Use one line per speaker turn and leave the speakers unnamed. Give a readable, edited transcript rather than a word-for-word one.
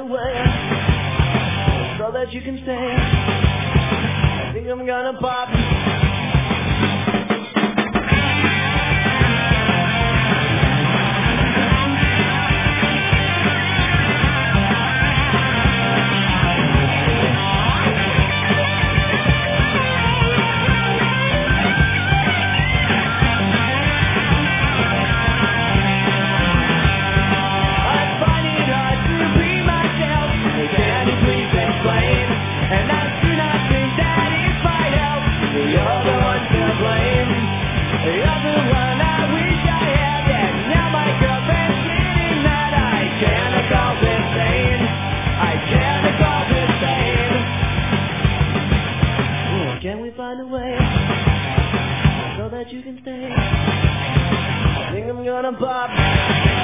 way so that you can stay. I think I'm gonna pop. Can we find a way so that you can stay? I think I'm gonna pop.